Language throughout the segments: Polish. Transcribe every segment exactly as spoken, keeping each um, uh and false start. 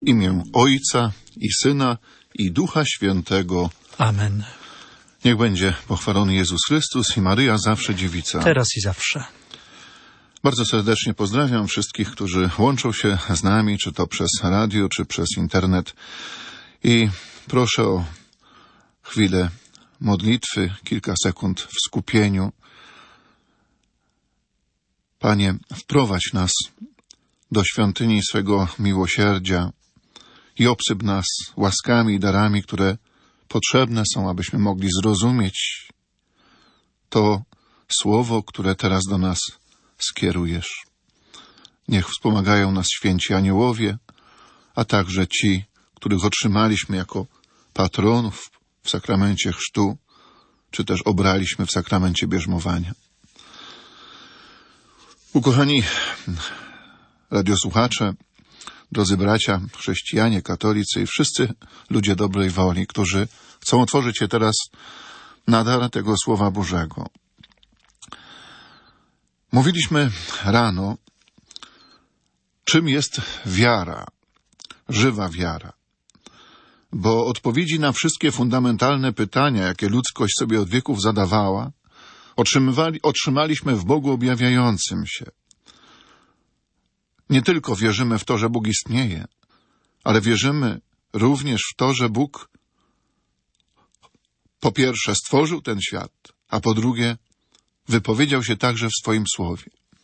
imię Ojca i Syna i Ducha Świętego. Amen. Niech będzie pochwalony Jezus Chrystus i Maryja zawsze dziewica. Teraz i zawsze. Bardzo serdecznie pozdrawiam wszystkich, którzy łączą się z nami, czy to przez radio, czy przez internet. I proszę o chwilę modlitwy, kilka sekund w skupieniu. Panie, wprowadź nas do świątyni swego miłosierdzia i obsyp nas łaskami i darami, które potrzebne są, abyśmy mogli zrozumieć to słowo, które teraz do nas skierujesz. Niech wspomagają nas święci aniołowie, a także ci, których otrzymaliśmy jako patronów w sakramencie chrztu, czy też obraliśmy w sakramencie bierzmowania. Ukochani radiosłuchacze, drodzy bracia, chrześcijanie, katolicy i wszyscy ludzie dobrej woli, którzy chcą otworzyć się teraz na dar tego Słowa Bożego. Mówiliśmy rano, czym jest wiara, żywa wiara. Bo odpowiedzi na wszystkie fundamentalne pytania, jakie ludzkość sobie od wieków zadawała, otrzymywali, otrzymaliśmy w Bogu objawiającym się. Nie tylko wierzymy w to, że Bóg istnieje, ale wierzymy również w to, że Bóg po pierwsze stworzył ten świat, a po drugie wypowiedział się także w swoim słowie.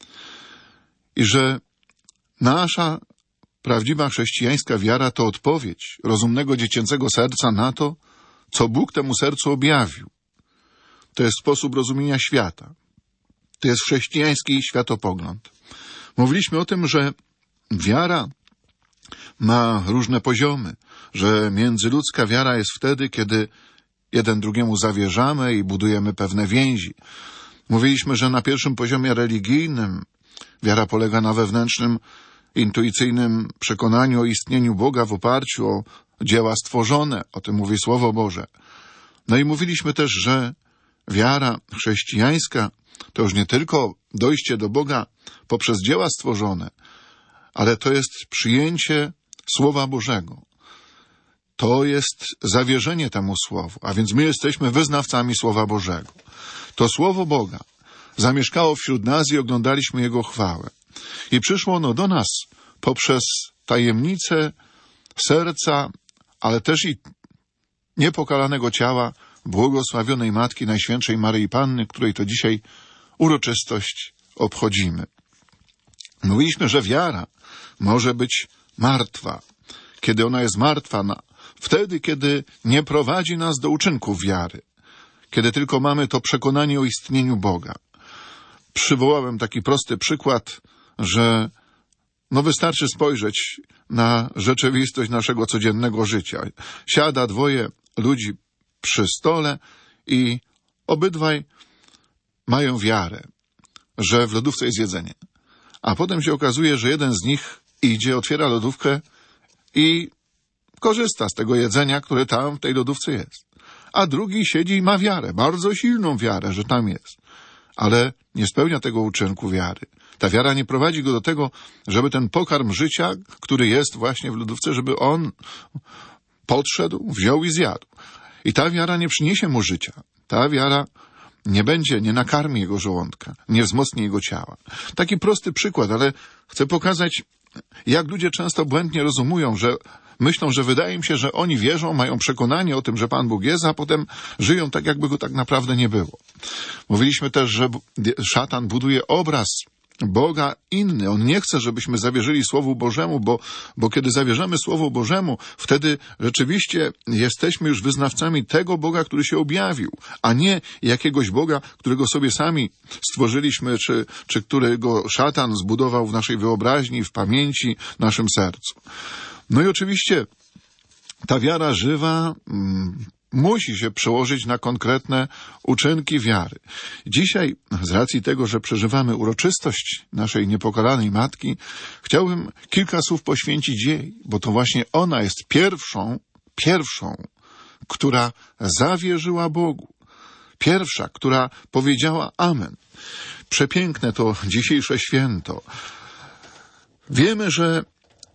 I że nasza prawdziwa chrześcijańska wiara to odpowiedź rozumnego dziecięcego serca na to, co Bóg temu sercu objawił. To jest sposób rozumienia świata. To jest chrześcijański światopogląd. Mówiliśmy o tym, że wiara ma różne poziomy, że międzyludzka wiara jest wtedy, kiedy jeden drugiemu zawierzamy i budujemy pewne więzi. Mówiliśmy, że na pierwszym poziomie religijnym wiara polega na wewnętrznym, intuicyjnym przekonaniu o istnieniu Boga w oparciu o dzieła stworzone. O tym mówi Słowo Boże. No i mówiliśmy też, że wiara chrześcijańska to już nie tylko dojście do Boga poprzez dzieła stworzone, ale to jest przyjęcie Słowa Bożego. To jest zawierzenie temu Słowu, a więc my jesteśmy wyznawcami Słowa Bożego. To Słowo Boga zamieszkało wśród nas i oglądaliśmy Jego chwałę. I przyszło ono do nas poprzez tajemnicę serca, ale też i niepokalanego ciała błogosławionej Matki Najświętszej Maryi Panny, której to dzisiaj uroczystość obchodzimy. Mówiliśmy, że wiara może być martwa. Kiedy ona jest martwa, na, wtedy, kiedy nie prowadzi nas do uczynków wiary. Kiedy tylko mamy to przekonanie o istnieniu Boga. Przywołałem taki prosty przykład, że no wystarczy spojrzeć na rzeczywistość naszego codziennego życia. Siada dwoje ludzi przy stole i obydwaj mają wiarę, że w lodówce jest jedzenie. A potem się okazuje, że jeden z nich idzie, otwiera lodówkę i korzysta z tego jedzenia, które tam w tej lodówce jest. A drugi siedzi i ma wiarę, bardzo silną wiarę, że tam jest. Ale nie spełnia tego uczynku wiary. Ta wiara nie prowadzi go do tego, żeby ten pokarm życia, który jest właśnie w lodówce, żeby on podszedł, wziął i zjadł. I ta wiara nie przyniesie mu życia. Ta wiara nie będzie, nie nakarmi jego żołądka, nie wzmocni jego ciała. Taki prosty przykład, ale chcę pokazać, jak ludzie często błędnie rozumują, że myślą, że wydaje im się, że oni wierzą, mają przekonanie o tym, że Pan Bóg jest, a potem żyją tak, jakby go tak naprawdę nie było. Mówiliśmy też, że szatan buduje obraz Boga inny. On nie chce, żebyśmy zawierzyli Słowu Bożemu, bo, bo kiedy zawierzamy Słowu Bożemu, wtedy rzeczywiście jesteśmy już wyznawcami tego Boga, który się objawił, a nie jakiegoś Boga, którego sobie sami stworzyliśmy, czy, czy którego szatan zbudował w naszej wyobraźni, w pamięci, naszym sercu. No i oczywiście ta wiara żywa mm, musi się przełożyć na konkretne uczynki wiary. Dzisiaj, z racji tego, że przeżywamy uroczystość naszej niepokalanej Matki, chciałbym kilka słów poświęcić jej, bo to właśnie ona jest pierwszą, pierwszą, która zawierzyła Bogu. Pierwsza, która powiedziała amen. Przepiękne to dzisiejsze święto. Wiemy, że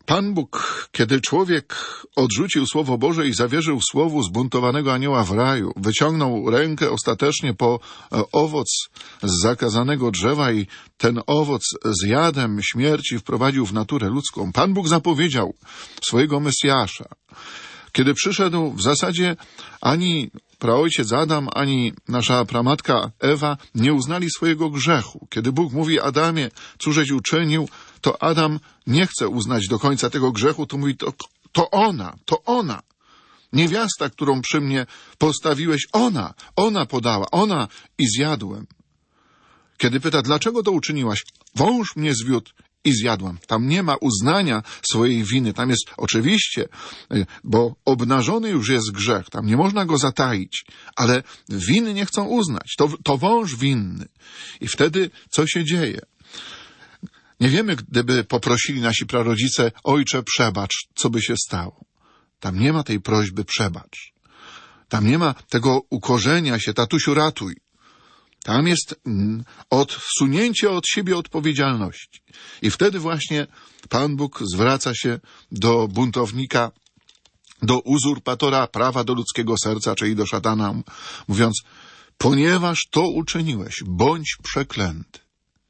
Pan Bóg, kiedy człowiek odrzucił Słowo Boże i zawierzył Słowu zbuntowanego anioła w raju, wyciągnął rękę ostatecznie po owoc z zakazanego drzewa i ten owoc z jadem śmierci wprowadził w naturę ludzką. Pan Bóg zapowiedział swojego Mesjasza. Kiedy przyszedł, w zasadzie ani praojciec Adam, ani nasza pramatka Ewa nie uznali swojego grzechu. Kiedy Bóg mówi Adamie, cóżeś uczynił, to Adam nie chce uznać do końca tego grzechu, to mówi, to, to ona, to ona. Niewiasta, którą przy mnie postawiłeś, ona, ona podała, ona i zjadłem. Kiedy pyta, dlaczego to uczyniłaś? Wąż mnie zwiódł i zjadłem. Tam nie ma uznania swojej winy. Tam jest oczywiście, bo obnażony już jest grzech. Tam nie można go zataić, ale winy nie chcą uznać. To, to wąż winny. I wtedy co się dzieje? Nie wiemy, gdyby poprosili nasi prarodzice, ojcze, przebacz, co by się stało. Tam nie ma tej prośby, przebacz. Tam nie ma tego ukorzenia się, tatusiu, ratuj. Tam jest odsunięcie od siebie odpowiedzialności. I wtedy właśnie Pan Bóg zwraca się do buntownika, do uzurpatora prawa do ludzkiego serca, czyli do szatana, mówiąc, ponieważ to uczyniłeś, bądź przeklęty.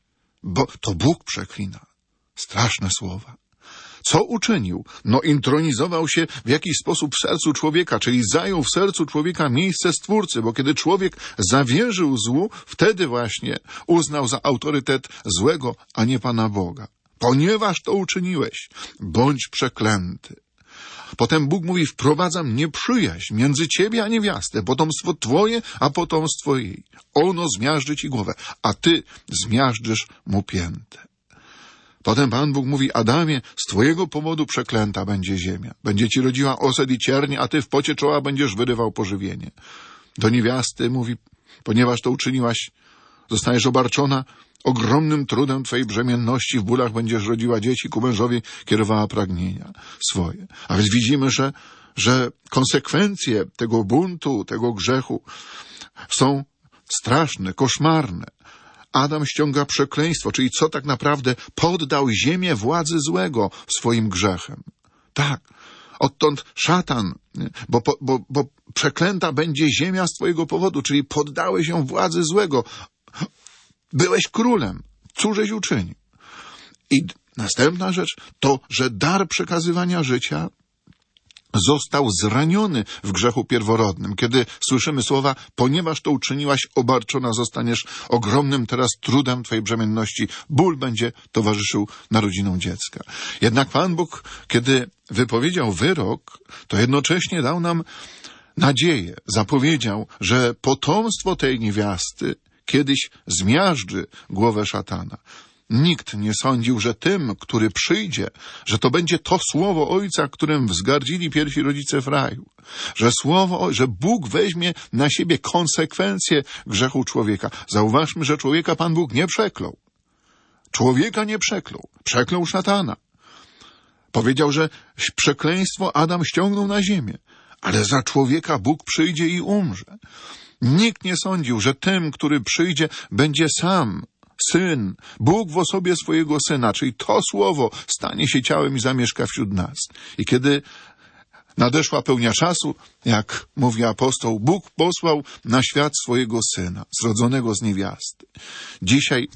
Bo to Bóg przeklina. Straszne słowa. Co uczynił? No intronizował się w jakiś sposób w sercu człowieka, czyli zajął w sercu człowieka miejsce Stwórcy, bo kiedy człowiek zawierzył złu, wtedy właśnie uznał za autorytet złego, a nie Pana Boga. Ponieważ to uczyniłeś, bądź przeklęty. Potem Bóg mówi, wprowadzam nieprzyjaźń między ciebie a niewiastę, potomstwo twoje, a potomstwo jej. Ono zmiażdży ci głowę, a ty zmiażdżysz mu piętę. Potem Pan Bóg mówi, Adamie, z twojego powodu przeklęta będzie ziemia. Będzie ci rodziła osad i ciernie, a ty w pocie czoła będziesz wyrywał pożywienie. Do niewiasty mówi, ponieważ to uczyniłaś, zostaniesz obarczona ogromnym trudem twojej brzemienności, w bólach będziesz rodziła dzieci, ku mężowi kierowała pragnienia swoje. A więc widzimy, że, że konsekwencje tego buntu, tego grzechu są straszne, koszmarne. Adam ściąga przekleństwo, czyli co tak naprawdę poddał ziemię władzy złego swoim grzechem. Tak, odtąd szatan, bo, bo, bo przeklęta będzie ziemia z twojego powodu, czyli poddałeś ją władzy złego. Byłeś królem, cóżeś uczynił? I następna rzecz to, że dar przekazywania życia został zraniony w grzechu pierworodnym. Kiedy słyszymy słowa, ponieważ to uczyniłaś, obarczona zostaniesz ogromnym teraz trudem twojej brzemienności. Ból będzie towarzyszył narodzinom dziecka. Jednak Pan Bóg, kiedy wypowiedział wyrok, to jednocześnie dał nam nadzieję. Zapowiedział, że potomstwo tej niewiasty kiedyś zmiażdży głowę szatana. Nikt nie sądził, że tym, który przyjdzie, że to będzie to słowo Ojca, którym wzgardzili pierwsi rodzice w raju. Że słowo, że Bóg weźmie na siebie konsekwencje grzechu człowieka. Zauważmy, że człowieka Pan Bóg nie przeklął. Człowieka nie przeklął. Przeklął szatana. Powiedział, że przekleństwo Adam ściągnął na ziemię. Ale za człowieka Bóg przyjdzie i umrze. Nikt nie sądził, że tym, który przyjdzie, będzie sam Syn, Bóg w osobie swojego Syna, czyli to słowo stanie się ciałem i zamieszka wśród nas. I kiedy nadeszła pełnia czasu, jak mówi apostoł, Bóg posłał na świat swojego Syna, zrodzonego z niewiasty. Dzisiaj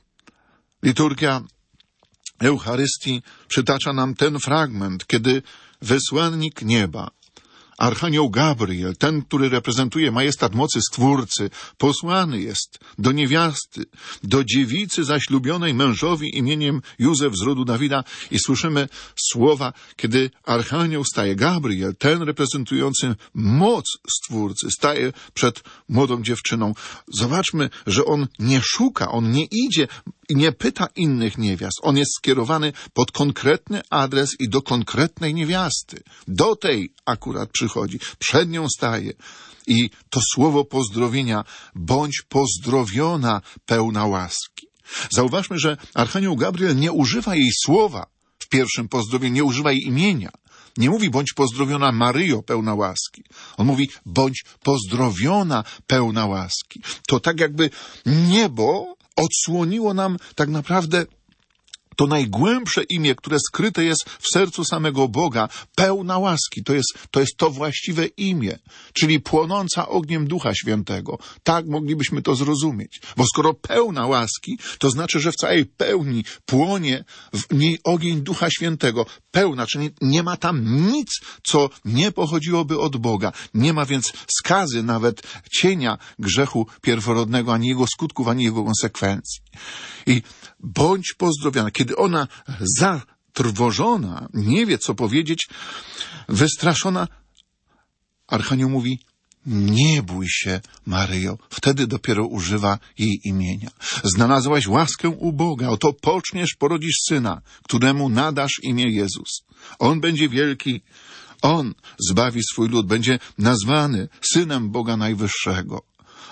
liturgia Eucharystii przytacza nam ten fragment, kiedy wysłannik nieba, Archanioł Gabriel, ten, który reprezentuje majestat mocy Stwórcy, posłany jest do niewiasty, do dziewicy zaślubionej mężowi imieniem Józef z rodu Dawida i słyszymy słowa, kiedy Archanioł staje, Gabriel, ten reprezentujący moc Stwórcy, staje przed młodą dziewczyną. Zobaczmy, że on nie szuka, on nie idzie i nie pyta innych niewiast. On jest skierowany pod konkretny adres i do konkretnej niewiasty. Do tej akurat przychodzi, przed nią staje. I to słowo pozdrowienia, bądź pozdrowiona, pełna łaski. Zauważmy, że Archanioł Gabriel nie używa jej słowa w pierwszym pozdrowieniu, nie używa jej imienia. Nie mówi, bądź pozdrowiona Maryjo, pełna łaski. On mówi, bądź pozdrowiona, pełna łaski. To tak jakby niebo odsłoniło nam tak naprawdę to najgłębsze imię, które skryte jest w sercu samego Boga, pełna łaski. To jest, to jest to właściwe imię, czyli płonąca ogniem Ducha Świętego. Tak moglibyśmy to zrozumieć. Bo skoro pełna łaski, to znaczy, że w całej pełni płonie w niej ogień Ducha Świętego. Pełna, czyli nie ma tam nic, co nie pochodziłoby od Boga. Nie ma więc skazy, nawet cienia grzechu pierworodnego, ani jego skutków, ani jego konsekwencji. I bądź pozdrowiona. Kiedy ona zatrwożona, nie wie, co powiedzieć, wystraszona, Archanioł mówi: nie bój się, Maryjo. Wtedy dopiero używa jej imienia. Znalazłaś łaskę u Boga. Oto poczniesz, porodzisz syna, któremu nadasz imię Jezus. On będzie wielki. On zbawi swój lud. Będzie nazwany Synem Boga Najwyższego.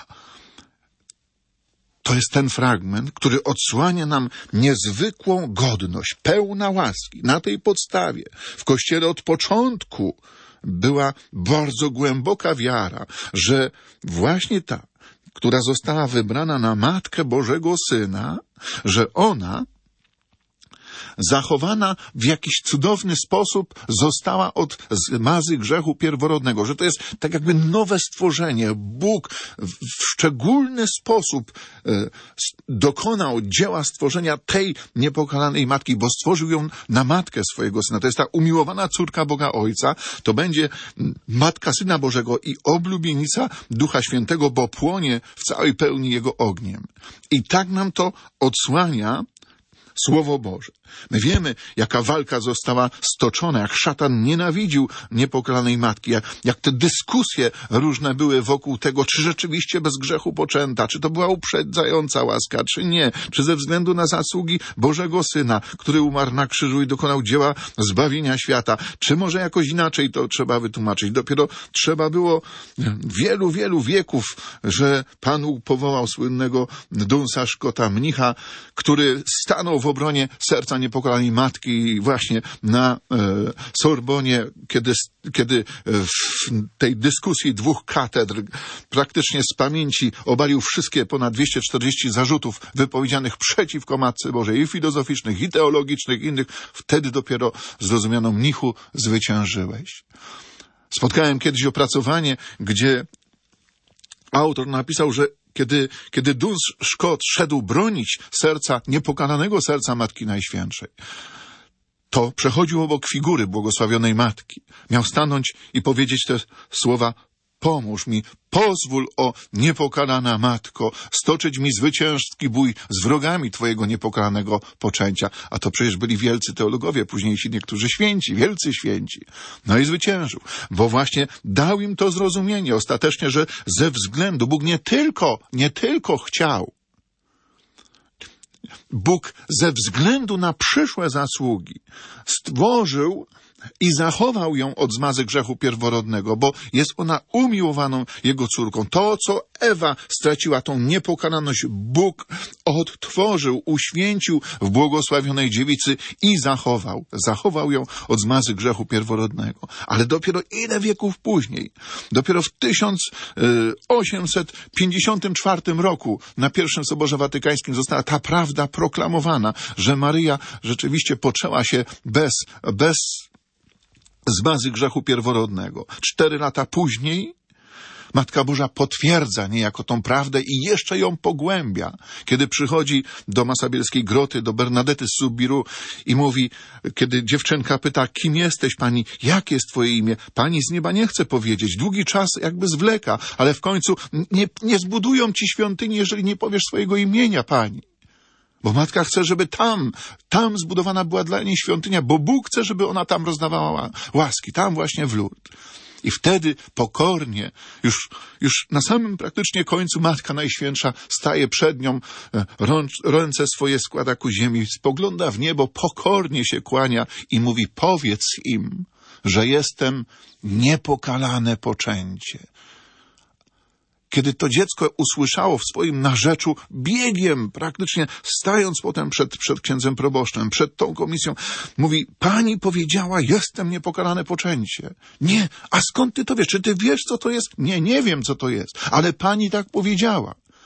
To jest ten fragment, który odsłania nam niezwykłą godność, pełna łaski. Na tej podstawie w Kościele od początku była bardzo głęboka wiara, że właśnie ta, która została wybrana na Matkę Bożego Syna, że ona, zachowana w jakiś cudowny sposób, została od zmazy grzechu pierworodnego, że to jest tak jakby nowe stworzenie. Bóg w szczególny sposób e, dokonał dzieła stworzenia tej niepokalanej matki, bo stworzył ją na matkę swojego Syna. To jest ta umiłowana córka Boga Ojca, to będzie Matka Syna Bożego i oblubienica Ducha Świętego, bo płonie w całej pełni Jego ogniem. I tak nam to odsłania Słowo Boże. My wiemy, jaka walka została stoczona, jak szatan nienawidził niepokalanej matki, jak, jak te dyskusje różne były wokół tego, czy rzeczywiście bez grzechu poczęta, czy to była uprzedzająca łaska, czy nie, czy ze względu na zasługi Bożego Syna, który umarł na krzyżu i dokonał dzieła zbawienia świata, czy może jakoś inaczej to trzeba wytłumaczyć. Dopiero trzeba było wielu, wielu wieków, że Pan Bóg powołał słynnego Dunsa Scotta, mnicha, który stanął w obronie serca niepokalanej matki właśnie na e, Sorbonie, kiedy, kiedy w tej dyskusji dwóch katedr praktycznie z pamięci obalił wszystkie ponad dwieście czterdzieści zarzutów wypowiedzianych przeciwko Matce Bożej, i filozoficznych, i teologicznych, i innych. Wtedy dopiero zrozumiano: mnichu, zwyciężyłeś. Spotkałem kiedyś opracowanie, gdzie autor napisał, że Kiedy, kiedy Duns Scott szedł bronić serca, niepokalanego serca Matki Najświętszej, to przechodził obok figury błogosławionej Matki. Miał stanąć i powiedzieć te słowa: pomóż mi, pozwól, o niepokalana Matko, stoczyć mi zwycięski bój z wrogami Twojego niepokalanego poczęcia. A to przecież byli wielcy teologowie, późniejsi niektórzy święci, wielcy święci. No i zwyciężył, bo właśnie dał im to zrozumienie ostatecznie, że ze względu, Bóg nie tylko, nie tylko chciał, Bóg ze względu na przyszłe zasługi stworzył i zachował ją od zmazy grzechu pierworodnego, bo jest ona umiłowaną Jego córką. To, co Ewa straciła, tą niepokalaność, Bóg odtworzył, uświęcił w błogosławionej dziewicy i zachował. Zachował ją od zmazy grzechu pierworodnego. Ale dopiero ile wieków później, dopiero w tysiąc osiemset pięćdziesiątym czwartym roku na pierwszym Soborze Watykańskim została ta prawda proklamowana, że Maryja rzeczywiście poczęła się bez, bez zmazy grzechu pierworodnego. Cztery lata później Matka Boża potwierdza niejako tą prawdę i jeszcze ją pogłębia, kiedy przychodzi do Masabielskiej Groty, do Bernadety z Subiru i mówi, kiedy dziewczynka pyta: kim jesteś, pani, jakie jest twoje imię? Pani z nieba nie chce powiedzieć. Długi czas jakby zwleka, ale w końcu nie, nie zbudują ci świątyni, jeżeli nie powiesz swojego imienia, pani. Bo matka chce, żeby tam, tam zbudowana była dla niej świątynia, bo Bóg chce, żeby ona tam rozdawała łaski, tam właśnie w Lourdes. I wtedy pokornie, już, już na samym praktycznie końcu Matka Najświętsza staje przed nią, rąc, ręce swoje składa ku ziemi, spogląda w niebo, pokornie się kłania i mówi: powiedz im, że jestem niepokalane poczęcie. Kiedy to dziecko usłyszało w swoim narzeczu, biegiem, praktycznie stając potem przed, przed księdzem proboszczem, przed tą komisją, mówi: pani powiedziała, jestem niepokalane poczęcie. Nie, a skąd ty to wiesz? Czy ty wiesz, co to jest? Nie, nie wiem, co to jest, ale pani tak powiedziała.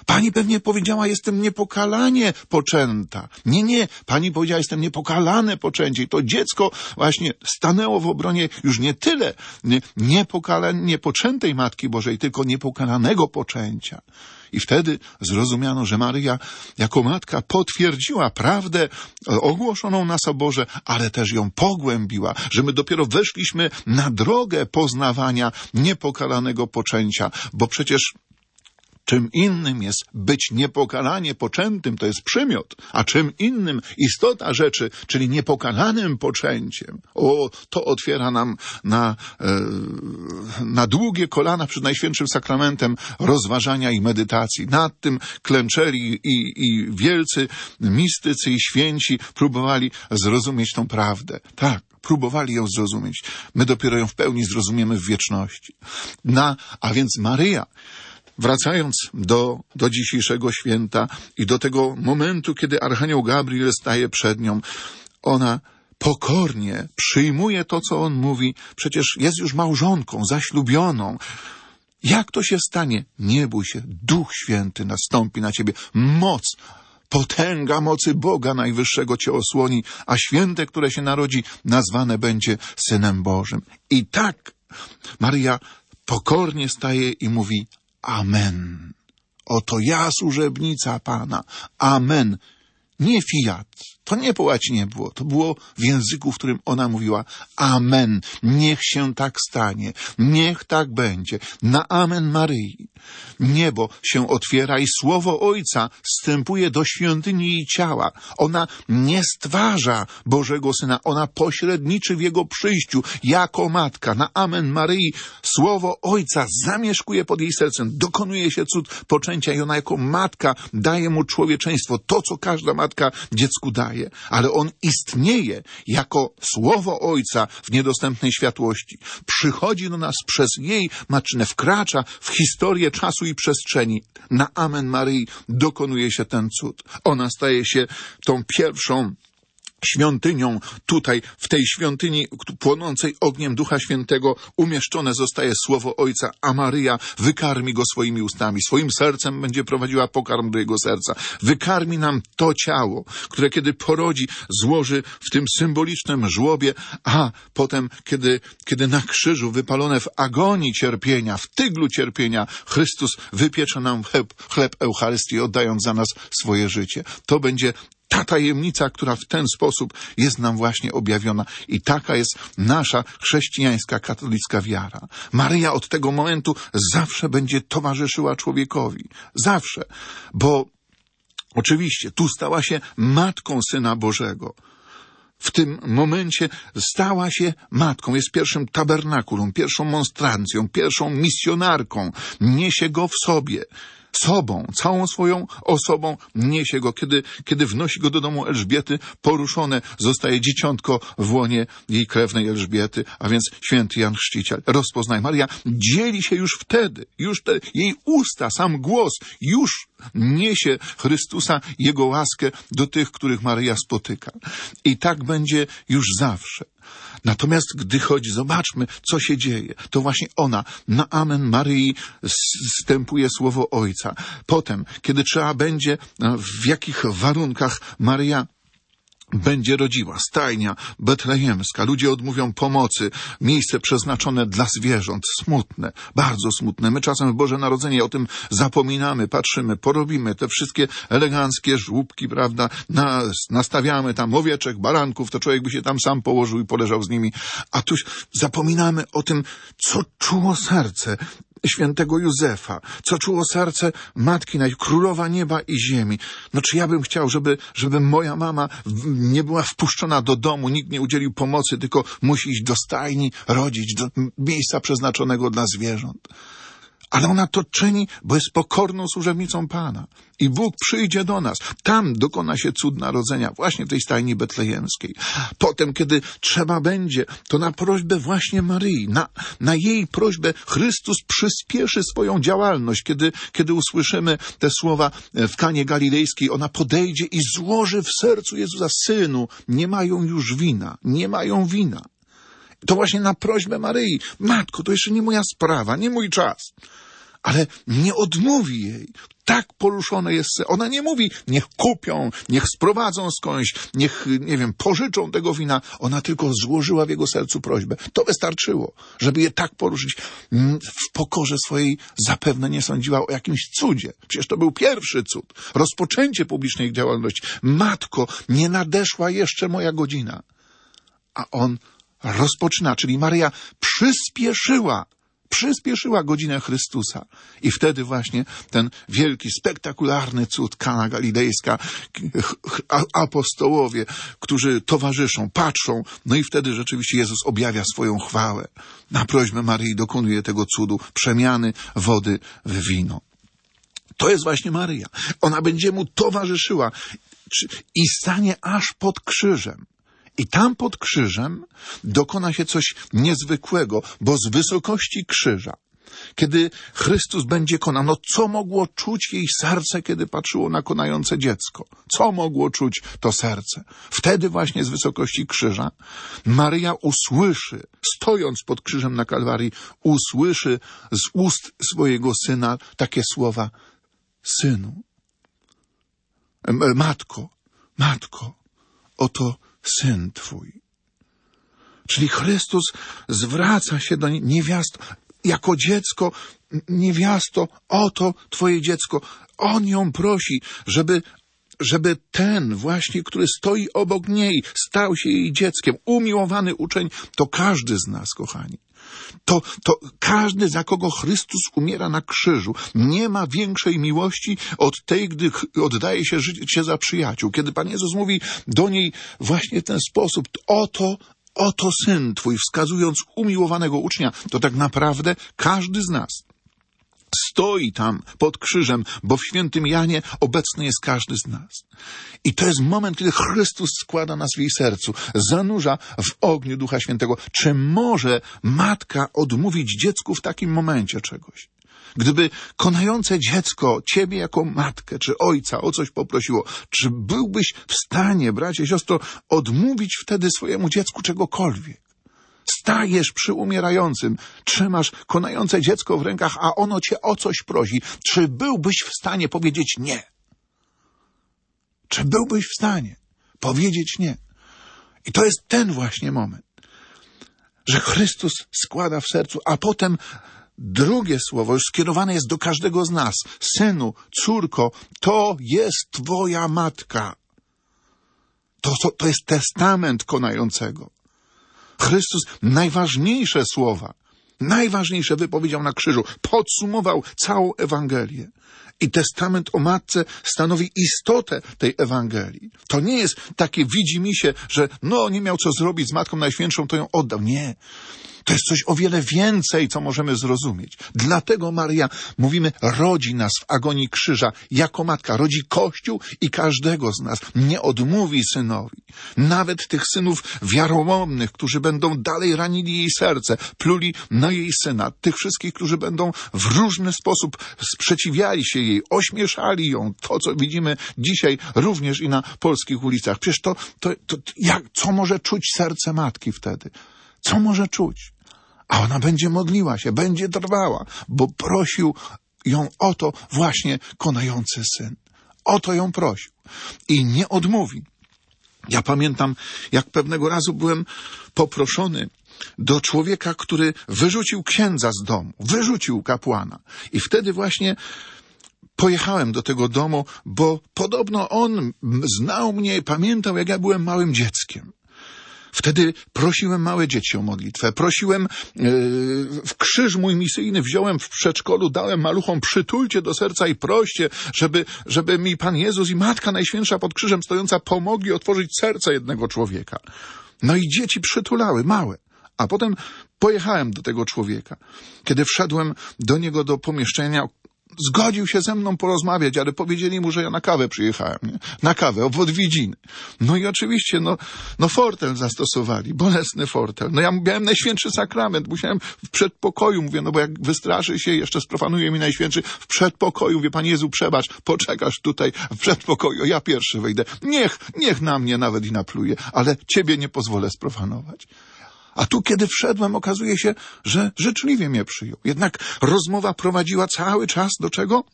Pani pewnie powiedziała, jestem niepokalanie poczęta. Nie, nie, pani powiedziała, jestem niepokalane poczęcie. I to dziecko właśnie stanęło w obronie już nie tyle nie, niepokalanie poczętej Matki Bożej, tylko niepokalanego poczęcia. I wtedy zrozumiano, że Maryja jako matka potwierdziła prawdę ogłoszoną na Soborze, ale też ją pogłębiła, że my dopiero weszliśmy na drogę poznawania niepokalanego poczęcia, bo przecież czym innym jest być niepokalanie poczętym, to jest przymiot, a czym innym istota rzeczy, czyli niepokalanym poczęciem. O, to otwiera nam na, e, na długie kolana przed Najświętszym Sakramentem rozważania i medytacji. Nad tym klęczeli i, i wielcy mistycy i święci próbowali zrozumieć tą prawdę. Tak. Próbowali ją zrozumieć. My dopiero ją w pełni zrozumiemy w wieczności. Na, a więc Maryja, wracając do, do dzisiejszego święta i do tego momentu, kiedy Archanioł Gabriel staje przed nią, ona pokornie przyjmuje to, co on mówi. Przecież jest już małżonką, zaślubioną. Jak to się stanie? Nie bój się, Duch Święty nastąpi na ciebie. Moc, potęga mocy Boga Najwyższego cię osłoni, a święte, które się narodzi, nazwane będzie Synem Bożym. I tak Maryja pokornie staje i mówi: Amen. Oto ja, służebnica Pana. Amen. Nie fiat. To nie po łacinie było. To było w języku, w którym ona mówiła: Amen. Niech się tak stanie. Niech tak będzie. Na amen Maryi. Niebo się otwiera i słowo Ojca wstępuje do świątyni jej ciała. Ona nie stwarza Bożego Syna. Ona pośredniczy w Jego przyjściu jako matka. Na amen Maryi słowo Ojca zamieszkuje pod jej sercem. Dokonuje się cud poczęcia i ona jako matka daje mu człowieczeństwo. To, co każda matka dziecku daje. Ale on istnieje jako słowo Ojca w niedostępnej światłości. Przychodzi do nas przez jej matczynę, wkracza w historię czasu i przestrzeni. Na amen Maryi dokonuje się ten cud. Ona staje się tą pierwszą świątynią. Tutaj, w tej świątyni płonącej ogniem Ducha Świętego umieszczone zostaje słowo Ojca, a Maryja wykarmi go swoimi ustami. Swoim sercem będzie prowadziła pokarm do jego serca. Wykarmi nam to ciało, które kiedy porodzi, złoży w tym symbolicznym żłobie, a potem, kiedy, kiedy na krzyżu, wypalone w agonii cierpienia, w tyglu cierpienia, Chrystus wypiecze nam chleb, chleb Eucharystii, oddając za nas swoje życie. To będzie ta tajemnica, która w ten sposób jest nam właśnie objawiona. I taka jest nasza chrześcijańska, katolicka wiara. Maryja od tego momentu zawsze będzie towarzyszyła człowiekowi. Zawsze. Bo oczywiście tu stała się matką Syna Bożego. W tym momencie stała się matką, jest pierwszym tabernakulum, pierwszą monstrancją, pierwszą misjonarką. Niesie go w sobie. Sobą, całą swoją osobą niesie go. Kiedy, kiedy wnosi go do domu Elżbiety, poruszone zostaje dzieciątko w łonie jej krewnej Elżbiety, a więc święty Jan Chrzciciel. Rozpoznaj, Maria dzieli się już wtedy, już te, jej usta, sam głos już niesie Chrystusa, Jego łaskę do tych, których Maryja spotyka. I tak będzie już zawsze. Natomiast gdy chodzi, zobaczmy, co się dzieje. To właśnie ona, na amen Maryi, wstępuje słowo Ojca. Potem, kiedy trzeba będzie, w jakich warunkach Maryja będzie rodziła, stajnia betlejemska, ludzie odmówią pomocy, miejsce przeznaczone dla zwierząt, smutne, bardzo smutne. My czasem w Boże Narodzenie o tym zapominamy, patrzymy, porobimy te wszystkie eleganckie żłóbki, prawda, na, nastawiamy tam owieczek, baranków, to człowiek by się tam sam położył i poleżał z nimi, a tu zapominamy o tym, co czuło serce świętego Józefa, co czuło serce Matki Naj, Królowa Nieba i Ziemi. No czy ja bym chciał, żeby, żeby moja mama nie była wpuszczona do domu, nikt nie udzielił pomocy, tylko musi iść do stajni, rodzić, do miejsca przeznaczonego dla zwierząt. Ale ona to czyni, bo jest pokorną służebnicą Pana. I Bóg przyjdzie do nas. Tam dokona się cud narodzenia, właśnie w tej stajni betlejemskiej. Potem, kiedy trzeba będzie, to na prośbę właśnie Maryi, na, na jej prośbę Chrystus przyspieszy swoją działalność. Kiedy, kiedy usłyszymy te słowa w Kanie Galilejskiej, ona podejdzie i złoży w sercu Jezusa: Synu, nie mają już wina, nie mają wina. To właśnie na prośbę Maryi: Matko, to jeszcze nie moja sprawa, nie mój czas. ale nie odmówi jej. Tak poruszone jest. Ona nie mówi, niech kupią, niech sprowadzą skądś, niech, nie wiem, pożyczą tego wina. Ona tylko złożyła w jego sercu prośbę. To wystarczyło, żeby je tak poruszyć. W pokorze swojej zapewne nie sądziła o jakimś cudzie. Przecież to był pierwszy cud. Rozpoczęcie publicznej działalności. Matko, nie nadeszła jeszcze moja godzina. A on rozpoczyna, czyli Maryja przyspieszyła Przyspieszyła godzinę Chrystusa. I wtedy właśnie ten wielki, spektakularny cud, Kana Galilejska, apostołowie, którzy towarzyszą, patrzą, no i wtedy rzeczywiście Jezus objawia swoją chwałę. Na prośbę Maryi dokonuje tego cudu, przemiany wody w wino. To jest właśnie Maryja. Ona będzie mu towarzyszyła i stanie aż pod krzyżem. I tam pod krzyżem dokona się coś niezwykłego, bo z wysokości krzyża, kiedy Chrystus będzie konał, no co mogło czuć jej serce, kiedy patrzyło na konające dziecko? Co mogło czuć to serce? Wtedy właśnie z wysokości krzyża Maryja usłyszy, stojąc pod krzyżem na Kalwarii, usłyszy z ust swojego syna takie słowa: synu, matko, matko, oto syn twój. Czyli Chrystus zwraca się do niej: niewiasto, jako dziecko, niewiasto, oto twoje dziecko. On ją prosi, żeby, żeby ten właśnie, który stoi obok niej, stał się jej dzieckiem. Umiłowany uczeń to każdy z nas, kochani. To, to każdy, za kogo Chrystus umiera na krzyżu. Nie ma większej miłości od tej, gdy oddaje się życie za przyjaciół. Kiedy Pan Jezus mówi do niej właśnie w ten sposób: oto, oto syn twój, wskazując umiłowanego ucznia, to tak naprawdę każdy z nas stoi tam pod krzyżem, bo w świętym Janie obecny jest każdy z nas. I to jest moment, kiedy Chrystus składa nas w jej sercu, zanurza w ogniu Ducha Świętego. Czy może matka odmówić dziecku w takim momencie czegoś? Gdyby konające dziecko ciebie jako matkę czy ojca o coś poprosiło, czy byłbyś w stanie, bracie, siostro, odmówić wtedy swojemu dziecku czegokolwiek? Stajesz przy umierającym, trzymasz konające dziecko w rękach, a ono cię o coś prosi. Czy byłbyś w stanie powiedzieć nie? Czy byłbyś w stanie powiedzieć nie? I to jest ten właśnie moment, że Chrystus składa w sercu, a potem drugie słowo już skierowane jest do każdego z nas. Synu, córko, to jest twoja matka. To, to, to jest testament konającego. Chrystus najważniejsze słowa, najważniejsze wypowiedział na krzyżu, podsumował całą Ewangelię. I testament o matce stanowi istotę tej Ewangelii. To nie jest takie widzimisię, że no nie miał co zrobić z Matką Najświętszą, to ją oddał. Nie. To jest coś o wiele więcej, co możemy zrozumieć. Dlatego Maryja, mówimy, rodzi nas w agonii krzyża jako matka. Rodzi Kościół i każdego z nas. Nie odmówi synowi. Nawet tych synów wiaromomnych, którzy będą dalej ranili jej serce, pluli na jej syna. Tych wszystkich, którzy będą w różny sposób sprzeciwiali się jej, ośmieszali ją. To, co widzimy dzisiaj również i na polskich ulicach. Przecież to, to, to jak, co może czuć serce matki wtedy? Co może czuć? A ona będzie modliła się, będzie trwała, bo prosił ją o to właśnie konający syn. O to ją prosił. I nie odmówi. Ja pamiętam, jak pewnego razu byłem poproszony do człowieka, który wyrzucił księdza z domu, wyrzucił kapłana. I wtedy właśnie pojechałem do tego domu, bo podobno on znał mnie, pamiętał, jak ja byłem małym dzieckiem. Wtedy prosiłem małe dzieci o modlitwę, prosiłem yy, w krzyż mój misyjny wziąłem w przedszkolu, dałem maluchom: przytulcie do serca i proście, żeby, żeby mi Pan Jezus i Matka Najświętsza pod krzyżem stojąca pomogli otworzyć serce jednego człowieka. No i dzieci przytulały, małe. A potem pojechałem do tego człowieka. Kiedy wszedłem do niego do pomieszczenia, zgodził się ze mną porozmawiać, ale powiedzieli mu, że ja na kawę przyjechałem, nie? Na kawę, w odwiedziny. No i oczywiście, no, no fortel zastosowali, bolesny fortel. No ja miałem Najświętszy Sakrament, musiałem w przedpokoju, mówię, no bo jak wystraszy się, jeszcze sprofanuje mi Najświętszy, w przedpokoju, wie Pan Jezu, przebacz, poczekasz tutaj w przedpokoju, ja pierwszy wejdę. Niech, niech na mnie nawet i napluje, ale ciebie nie pozwolę sprofanować. A tu, kiedy wszedłem, okazuje się, że życzliwie mnie przyjął. Jednak rozmowa prowadziła cały czas do czego?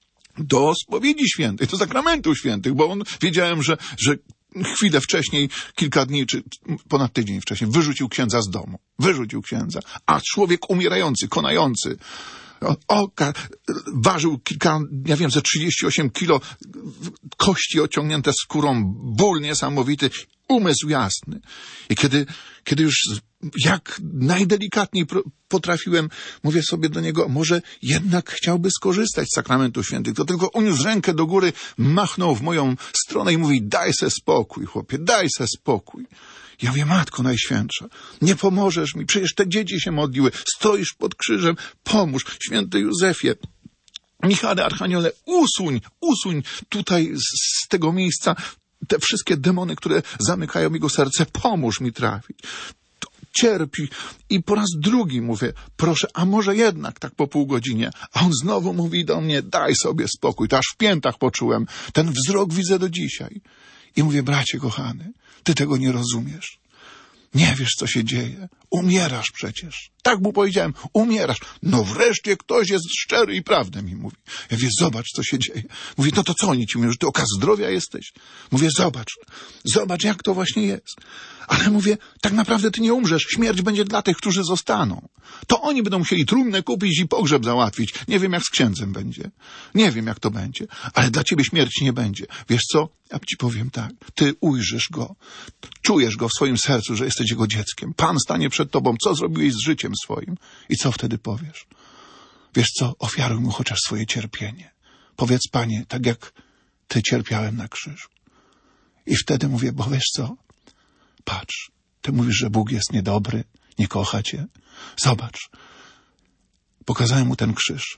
Do spowiedzi świętej, do sakramentów świętych, bo on, wiedziałem, że, że chwilę wcześniej, kilka dni, czy ponad tydzień wcześniej, wyrzucił księdza z domu. Wyrzucił księdza. A człowiek umierający, konający, oka, ważył kilka, ja wiem, ze trzydzieści osiem kilo, kości ociągnięte skórą, ból niesamowity, umysł jasny. I kiedy, kiedy już jak najdelikatniej potrafiłem, mówię sobie do niego, może jednak chciałby skorzystać z sakramentów świętych, to tylko uniósł rękę do góry, machnął w moją stronę i mówi, daj se spokój, chłopie, daj se spokój. Ja mówię, Matko Najświętsza, nie pomożesz mi, przecież te dzieci się modliły, stoisz pod krzyżem, pomóż, święty Józefie, Michale Archaniole, usuń, usuń tutaj z, z tego miejsca te wszystkie demony, które zamykają jego serce, pomóż mi trafić. To cierpi. I po raz drugi mówię, proszę, a może jednak tak po pół godzinie. A on znowu mówi do mnie, daj sobie spokój. To aż w piętach poczułem. Ten wzrok widzę do dzisiaj. I mówię, bracie kochany, ty tego nie rozumiesz. Nie wiesz, co się dzieje. Umierasz przecież. Tak mu powiedziałem, umierasz. No wreszcie ktoś jest szczery i prawdę mi mówi. Ja mówię, zobacz, co się dzieje. Mówię, no to co oni ci mówią, że ty okaz zdrowia jesteś? Mówię, zobacz, zobacz, jak to właśnie jest. Ale mówię, tak naprawdę ty nie umrzesz. Śmierć będzie dla tych, którzy zostaną. To oni będą musieli trumnę kupić i pogrzeb załatwić. Nie wiem, jak z księdzem będzie. Nie wiem, jak to będzie. Ale dla ciebie śmierci nie będzie. Wiesz co? Ja ci powiem tak. Ty ujrzysz go. Czujesz go w swoim sercu, że jesteś jego dzieckiem. Pan stanie przed tobą. Co zrobiłeś z życiem swoim? I co wtedy powiesz? Wiesz co? Ofiaruj mu chociaż swoje cierpienie. Powiedz, Panie, tak jak ty cierpiałem na krzyżu. I wtedy mówię, bo wiesz co? Patrz, ty mówisz, że Bóg jest niedobry, nie kocha cię. Zobacz. Pokazałem mu ten krzyż.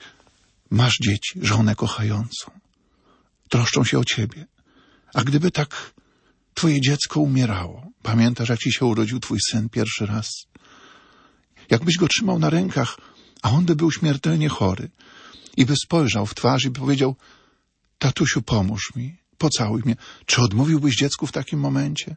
Masz dzieci, żonę kochającą. Troszczą się o ciebie. A gdyby tak twoje dziecko umierało, pamiętasz, jak ci się urodził twój syn pierwszy raz? Jakbyś go trzymał na rękach, a on by był śmiertelnie chory i by spojrzał w twarz i by powiedział, tatusiu, pomóż mi, pocałuj mnie. Czy odmówiłbyś dziecku w takim momencie?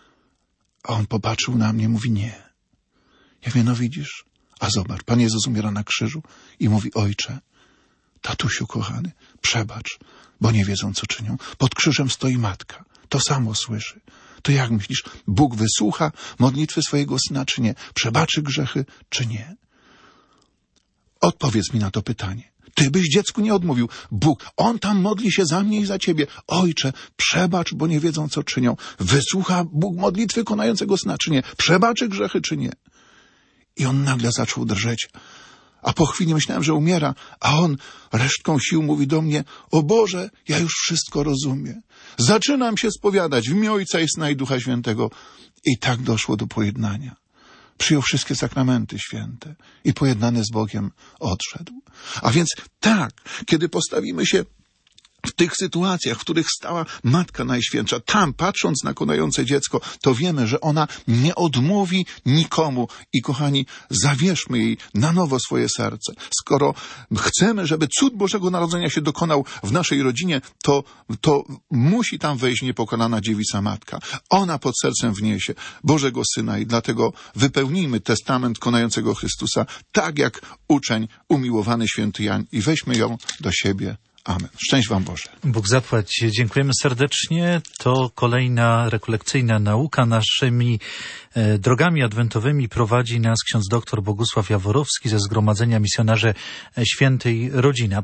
A on popatrzył na mnie i mówi, nie. Ja mówię, no widzisz, a zobacz, Pan Jezus umiera na krzyżu i mówi, ojcze, tatusiu kochany, przebacz, bo nie wiedzą, co czynią. Pod krzyżem stoi matka, to samo słyszy. To jak myślisz, Bóg wysłucha modlitwy swojego syna, czy nie? Przebaczy grzechy, czy nie? Odpowiedz mi na to pytanie. Ty byś dziecku nie odmówił. Bóg, On tam modli się za mnie i za ciebie. Ojcze, przebacz, bo nie wiedzą, co czynią. Wysłucha Bóg modlitwy konającego syna, czy nie? Przebaczy grzechy, czy nie? I on nagle zaczął drżeć. A po chwili myślałem, że umiera, a on resztką sił mówi do mnie, o Boże, ja już wszystko rozumiem. Zaczynam się spowiadać w imię Ojca i Syna i Ducha Świętego. I tak doszło do pojednania. Przyjął wszystkie sakramenty święte i pojednany z Bogiem odszedł. A więc tak, kiedy postawimy się w tych sytuacjach, w których stała Matka Najświętsza, tam patrząc na konające dziecko, to wiemy, że ona nie odmówi nikomu. I kochani, zawierzmy jej na nowo swoje serce. Skoro chcemy, żeby cud Bożego Narodzenia się dokonał w naszej rodzinie, to, to musi tam wejść niepokonana dziewica Matka. Ona pod sercem wniesie Bożego Syna i dlatego wypełnijmy testament konającego Chrystusa, tak jak uczeń umiłowany święty Jan i weźmy ją do siebie. Amen. Szczęść wam Boże. Bóg zapłać. Dziękujemy serdecznie. To kolejna rekolekcyjna nauka. Naszymi e, drogami adwentowymi prowadzi nas ksiądz doktor Bogusław Jaworowski ze Zgromadzenia Misjonarzy Świętej Rodziny.